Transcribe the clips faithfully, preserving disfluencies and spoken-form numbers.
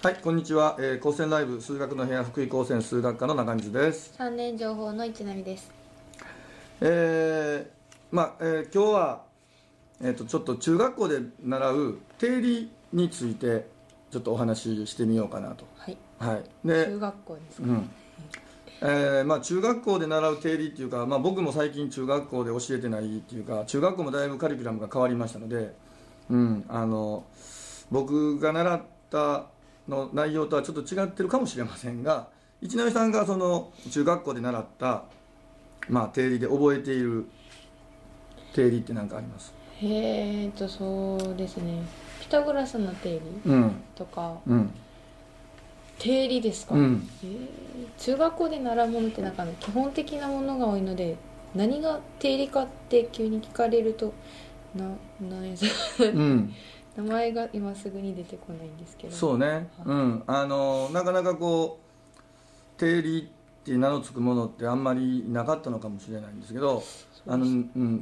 はい、こんにちは、えー、高専ライブ数学の部屋福井高専数学科の中水です。 さんねん情報の市波です。 えー、まあ、えー、今日は、えー、とちょっと中学校で習う定理についてちょっとお話ししてみようかなと。 はい、 はい、で中学校ですか、 うんえーまあ、中学校で習う定理っていうか、まあ、僕も最近中学校で教えてないっていうか、中学校もだいぶカリキュラムが変わりましたので、うん、あの僕が習ったの内容とはちょっと違ってるかもしれませんが、一波さんがその中学校で習った、まあ、定理で覚えている定理って何かあります？ へーとそうですね、ピタゴラスの定理うんとか、 うん、 定理ですか、 うんえー中学校で習うものってなんか基本的なものが多いので、何が定理かって急に聞かれるとななんやうん名前が今すぐに出てこないんですけど。 そうね、うん、あのなかなかこう定理って名の付くものってあんまりなかったのかもしれないんですけど、あの、うん、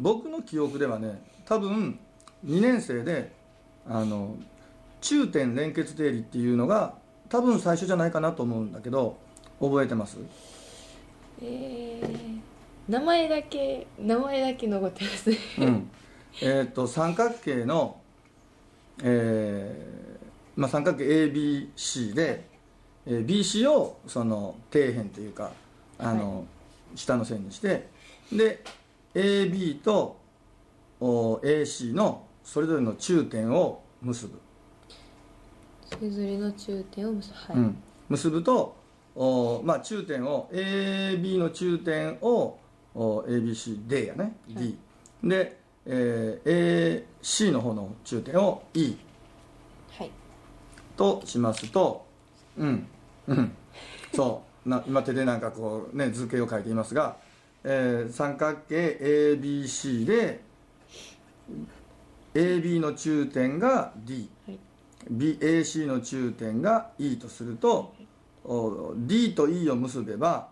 僕の記憶ではね、多分にねん生であの中点連結定理っていうのが多分最初じゃないかなと思うんだけど、覚えてます？ えー、名前だけ名前だけ残ってますね、 うんえー、と三角形の、えーまあ、三角形 エービーシー で、えー、ビーシー をその底辺というかあの、はい、下の線にして、で エービー と エーシー のそれぞれの中点を結ぶ、 それぞれの中点を結ぶ、はい、 うん、結ぶと、お、まあ、中点を エービー の中点を エービーシー D やね、はい、D で、えー、エーシー の方の中点を E、はい、としますと、うんうんそうな今手でなんかこうね図形を書いていますが、えー、三角形 エービーシー で エービー の中点が D、はい、ビーエーシー の中点が E とすると、はい、D と E を結べば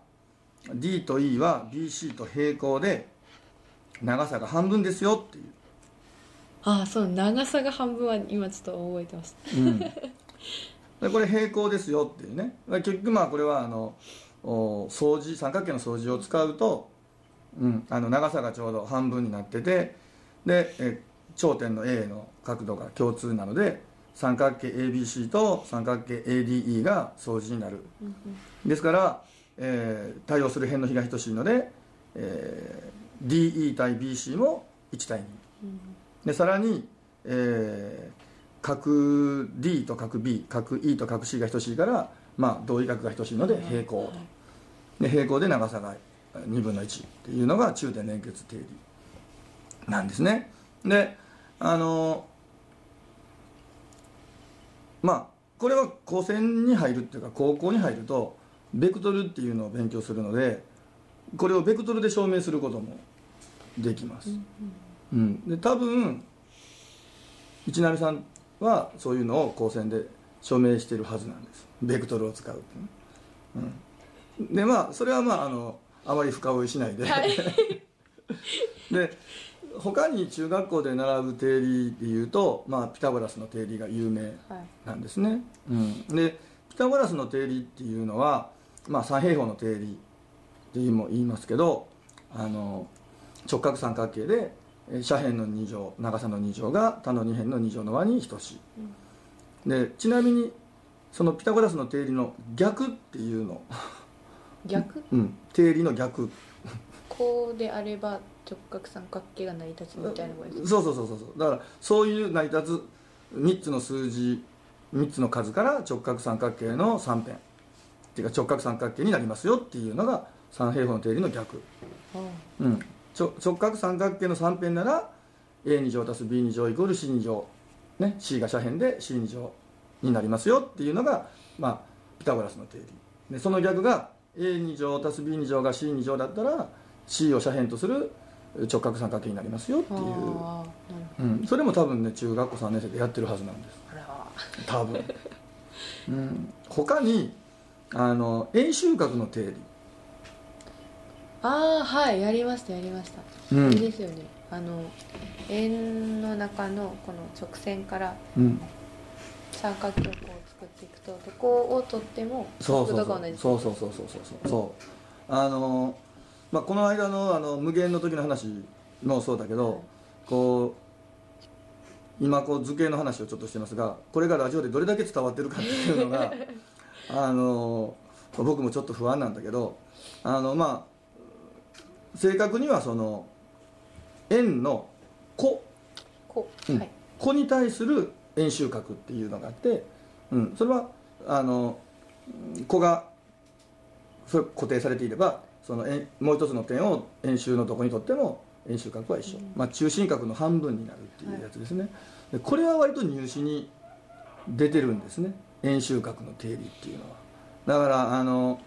D と E は ビーシー と平行で長さが半分ですよっていう。 ああ、そう、長さが半分は今ちょっと覚えてます、うん、でこれ平行ですよっていうね。結局まあこれはあの相似三角形の相似を使うと、うん、あの長さがちょうど半分になってて、でえ頂点の A の角度が共通なので三角形 エービーシー と三角形 エーディーイー が相似になる、うんうん、ですから、えー、対応する辺の比が等しいので、えー、ディーイー 対 ビーシー もいち対に、うん、でさらに、えー、角 D と角 B 角 E と角 C が等しいから、まあ、同位角が等しいので平行、で平行で長さがにぶんのいちっていうのが中点連結定理なんですね。であのまあこれは高専に入るっていうか高校に入るとベクトルっていうのを勉強するので、これをベクトルで証明することもできます、うんうん、で多分市波さんはそういうのを高専で証明しているはずなんです、ベクトルを使うってね、うん、でまあそれはまああのあまり深追いしないで、はい、で他に中学校で習う定理でいうと、まあ、ピタゴラスの定理が有名なんですね、はい、うん、でピタゴラスの定理っていうのは、まあ、三平方の定理っても言いますけど、あの直角三角形で斜辺のに乗長さのに乗が他のに辺のに乗の和に等しい、うん、でちなみにそのピタゴラスの定理の逆っていうの逆、 うん、定理の逆こうであれば直角三角形が成り立つみたいなことですか？ そうそうそうそう、だからそういう成り立つみっつの数字みっつの数から直角三角形のさん辺っていうか直角三角形になりますよっていうのが三平方の定理の逆、うん、直角三角形のさん辺なら エーに 乗足す ビーに 乗イコール シーに 乗、ね、C が斜辺で シーに 乗になりますよっていうのが、まあ、ピタゴラスの定理で、その逆が エーに 乗足す ビーに 乗が シーに 乗だったら C を斜辺とする直角三角形になりますよっていう、うん、それも多分ね中学校さんねん生でやってるはずなんです、多分、うん、他にあの円周角の定理、 ああはいやりましたやりました、うん、いいですよね、あの円の中のこの直線から三角形をこう作っていくとどこを取ってもそうそう角度が同じ。 そうそうそうそうそうそうそうあの、まあ、この間のあの無限の時の話もそうだけど、こう今こう図形の話をちょっとしてますが、これがラジオでどれだけ伝わってるかっていうのがあの僕もちょっと不安なんだけど、あのまあ正確にはその円の弧、 こう、 うんはい、 弧に対する円周角っていうのがあって、うん、それはあの弧がそれ固定されていれば、その円もう一つの点を円周のどこにとっても円周角は一緒、うん、まあ、中心角の半分になるっていうやつですね、はい、でこれは割と入試に出てるんですね、円周角の定理っていうのは。だからあの、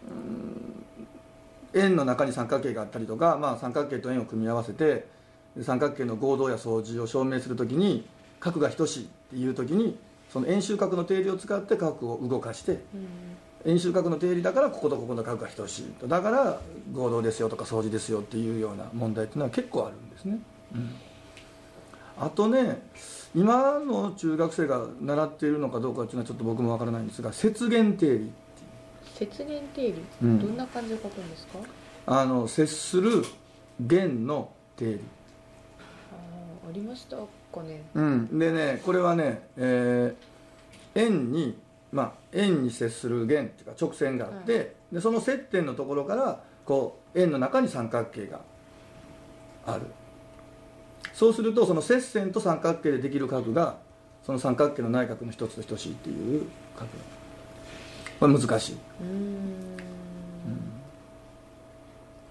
うん、円の中に三角形があったりとか、まあ、三角形と円を組み合わせて三角形の合同や相似を証明するときに角が等しいっていうときに、その円周角の定理を使って角を動かして、うん、円周角の定理だからこことここの角が等しいと、だから合同ですよとか相似ですよっていうような問題っていうのは結構あるんですね、うん、あとね、今の中学生が習っているのかどうかっていうのはちょっと僕もわからないんですが、接現定理。 接現定理、うん、どんな感じで書くんですか？ あの接する弦の定理。 あありましたかね。 うん、でね、これはね、えー、円に、まあ、円に接する弦っていうか直線があって、はい、でその接点のところからこう円の中に三角形がある。そうするとその接線と三角形でできる角がその三角形の内角の一つと等しいっていう角。これ難しい。うーん、うん、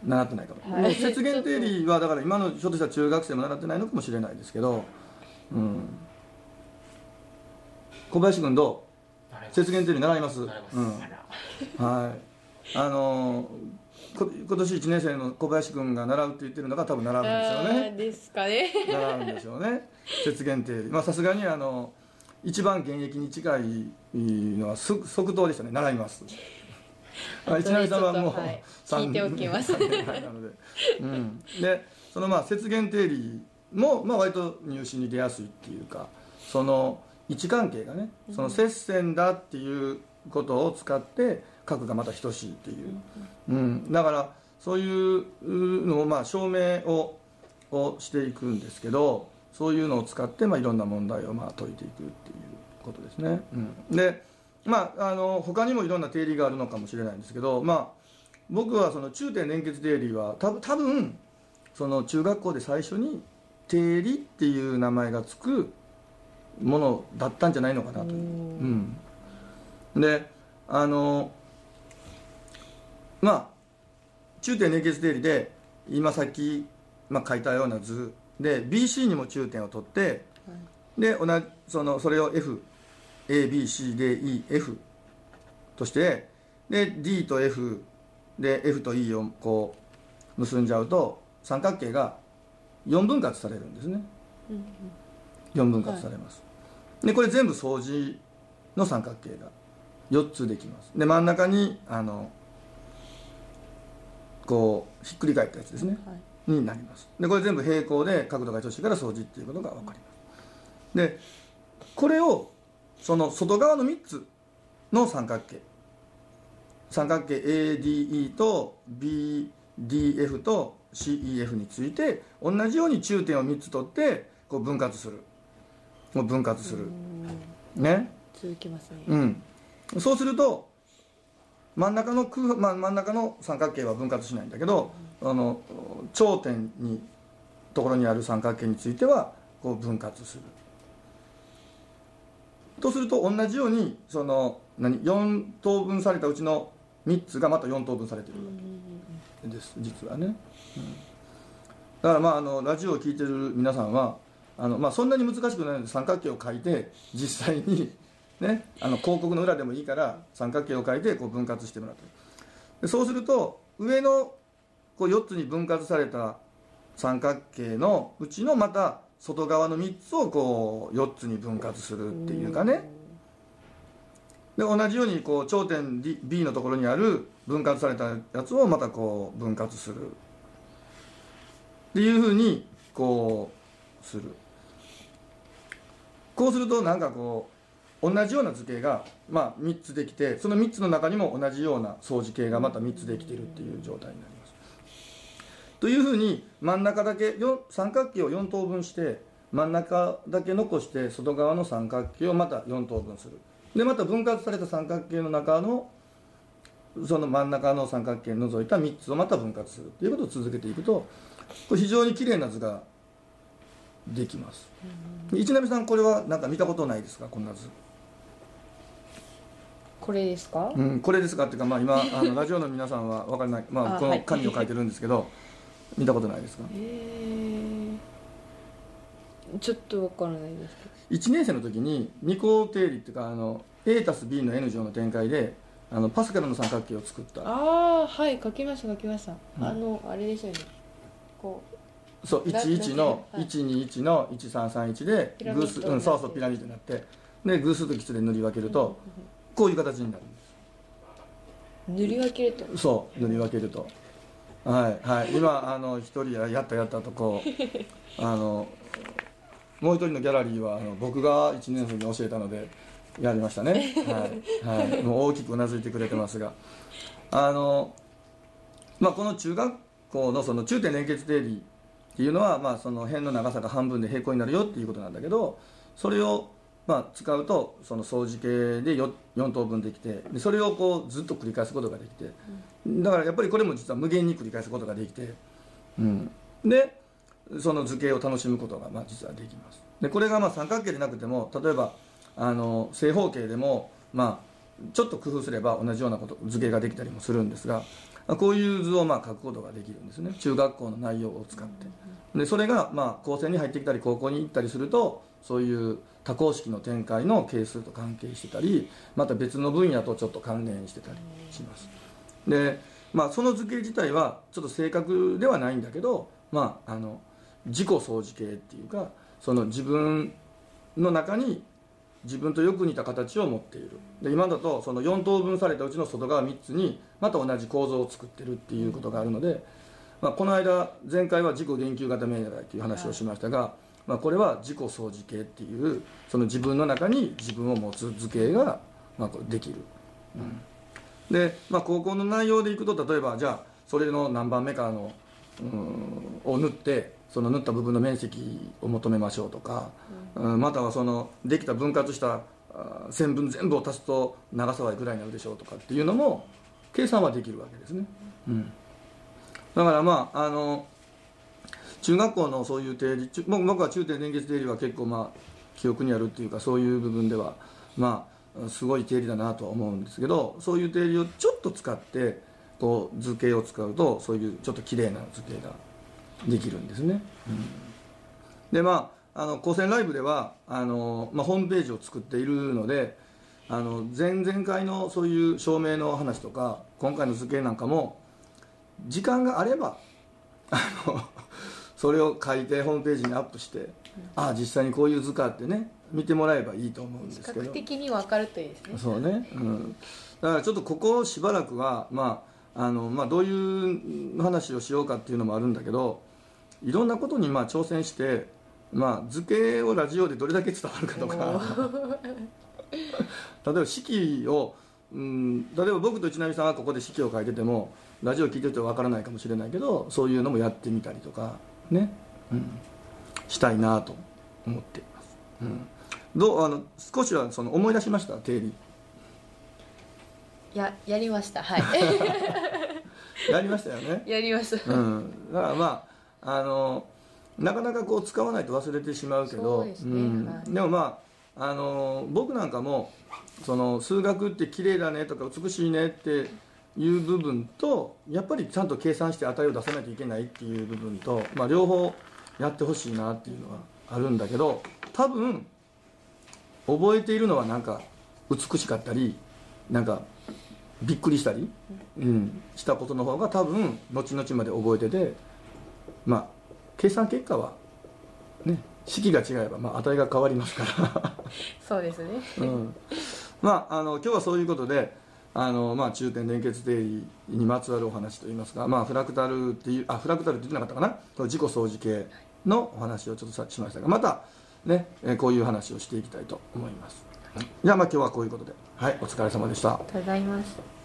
習ってないかも、はい、接現定理はだから今のちょっとした中学生も習ってないのかもしれないですけど、うん、小林君どう？接現定理習います？うん、はい、あのこ今年いちねん生の小林君が習うって言ってるのが多分習うんですよね。 ですかね。 習うんでしょうね、接現定理。まあさすがにあの一番現役に近いのは即答でしたね。習います。一波さんはもう、 はい、聞いておきます。 なので、うん、でそのまあ接現定理もまあ割と入試に出やすいっていうか、その位置関係がね、その接線だっていうことを使って角がまた等しいっていう、うん、だからそういうのをまあ証明ををしていくんですけど、そういうのを使ってまあいろんな問題をまあ解いていくっていうことですね、うん、でまあ、あの他にもいろんな定理があるのかもしれないんですけど、まあ、僕はその中点連結定理は多分、多分その中学校で最初に定理っていう名前がつくものだったんじゃないのかなという、うん、であのまあ中点連結定理で今さっき、まあ、書いたような図で ビーシー にも中点を取って、はい、で同じ そのそれを F A B C D E F としてで D と F で F と E をこう結んじゃうと三角形がよん分割されるんですね、うんうん、よん分割されます、はい、でこれ全部相似の三角形がよっつできます。で真ん中にあのこうひっくり返ったやつですね、はい、になります。でこれ全部平行で角度が等しいから相似っていうことが分かります。でこれをその外側のみっつの三角形三角形 エーディーイー と ビーディーエフ と シーイーエフ について同じように中点をみっつ取ってこう分割するもう分割するね、 続きますね、 うん、そうすると真ん中の空、まあ、真ん中の三角形は分割しないんだけど、うん、あの頂点にところにある三角形についてはこう分割するとすると同じようにその何よん等分されたうちのみっつがまたよん等分されているわけです実はね、うん、だからまああのラジオを聞いてる皆さんはあの、まあ、そんなに難しくないので三角形を書いて実際に、ね、あの広告の裏でもいいから三角形を書いてこう分割してもらってでそうすると上のこうよっつに分割された三角形のうちのまた外側のみっつをこうよっつに分割するっていうかね、で同じようにこう頂点 B のところにある分割されたやつをまたこう分割するっていうふうにこうする。こうするとなんかこ同じような図形が、まあ、みっつできて、そのみっつの中にも同じような相似形がまたみっつできているっていう状態になります。というふうに真ん中だけ三角形をよん等分して、真ん中だけ残して外側の三角形をまたよん等分する。でまた分割された三角形の中のその真ん中の三角形を除いたみっつをまた分割するということを続けていくと、これ非常にきれいな図ができます。一波さん、これは何か見たことないですか、こんな図。 これですか？ うん、これですかっていうか、まあ、今あのラジオの皆さんは分からない、まあ、この紙を書いてるんですけど、はい、見たことないですか？ えー、ちょっと分からないです。 いちねん生の時に二項定理っていうか、あの A たす B の N 乗の展開であのパスカルの三角形を作った。 ああ、はい書きました書きました、うん、あのあれですよね、こうそういちいちの、はい、いちにいちのいちさんさんいちで偶数、うん、そうそうピラミッドになって、で偶数と奇数で塗り分けると、うんうんうん、こういう形になるんです。 塗り分けると、 そう塗り分けると、はいはい、今あの一人やったやったとこうあのもう一人のギャラリーはあの僕がいちねん生に教えたのでやりましたね、はいはい、もう大きくうなずいてくれてますが、あの、まあ、この中学校のその中点連結定理っていうのは、まあ、その辺の長さが半分で平行になるよっていうことなんだけど、それをまあ使うとその相似形で 4, よん等分できて、でそれをこうずっと繰り返すことができて、だからやっぱりこれも実は無限に繰り返すことができて、うん、でその図形を楽しむことがまあ実はできます。でこれがまあ三角形でなくても、例えばあの正方形でも、まあ、ちょっと工夫すれば同じようなこと図形ができたりもするんですが、こういう図をまあ書くことができるんですね、中学校の内容を使って。でそれがまあ高専に入ってきたり高校に行ったりすると、そういう多項式の展開の係数と関係してたり、また別の分野とちょっと関連してたりします。で、まあ、その図形自体はちょっと正確ではないんだけど、まあ、あの自己相似形っていうか、その自分の中に自分とよく似た形を持っている。で今だとそのよん等分されたうちの外側みっつにまた同じ構造を作ってるっていうことがあるので、まあ、この間前回は自己言及型命題という話をしましたが、まあ、これは自己相似形っていう、その自分の中に自分を持つ図形がまあできる、うん、で、まあ、高校の内容でいくと、例えばじゃあそれの何番目かの、うん、を縫って、その縫った部分の面積を求めましょうとか、うん、またはそのできた分割した線分全部を足すと長さはいくらになるでしょうとかっていうのも計算はできるわけですね、うん、だからまああの中学校のそういう定理、僕は中点連結定理は結構まあ記憶にあるっていうか、そういう部分ではまあすごい定理だなとは思うんですけど、そういう定理をちょっと使ってこう図形を使うと、そういうちょっときれいな図形ができるんですね、うん、でまああの高専ライブではあの、まあ、ホームページを作っているので、あの前々回のそういう証明の話とか今回の図形なんかも時間があればあのそれを書いてホームページにアップして、うん、ああ実際にこういう図かってね見てもらえばいいと思うんですけど、 視覚的に分かるといいですね。 そうね、うん、だからちょっとここしばらくは、まああのまあ、どういう話をしようかっていうのもあるんだけど、いろんなことにまあ挑戦して、まあ、図形をラジオでどれだけ伝わるかとか例えば式を、うん、例えば僕と一波さんがここで式を書いててもラジオ聞いてるとわからないかもしれないけど、そういうのもやってみたりとかね、うん、したいなと思っています、うん、どうあの少しはその思い出しました定理？ ややりました、はいやりましたよね。 やりました、 うん、だからまああのなかなかこう使わないと忘れてしまうけど、で、ね、うんはい、でもまああの僕なんかもその数学って綺麗だねとか美しいねっていう部分と、やっぱりちゃんと計算して値を出さないといけないっていう部分と、まあ、両方やってほしいなっていうのはあるんだけど、多分覚えているのはなんか美しかったりなんかびっくりしたり、うん、したことの方が多分後々まで覚えてて、まあ計算結果はね式が違えばまあ値が変わりますからそうですね、 うん、まああの今日はそういうことであの、まあ、中点連結定理にまつわるお話といいますか、まあ、フラクタルっていうあフラクタルって言ってなかったかな、自己相似形のお話をちょっとしましたが、またねこういう話をしていきたいと思います。 じゃあまあ今日はこういうことで、はい、お疲れ様でした。 ありがとうございます。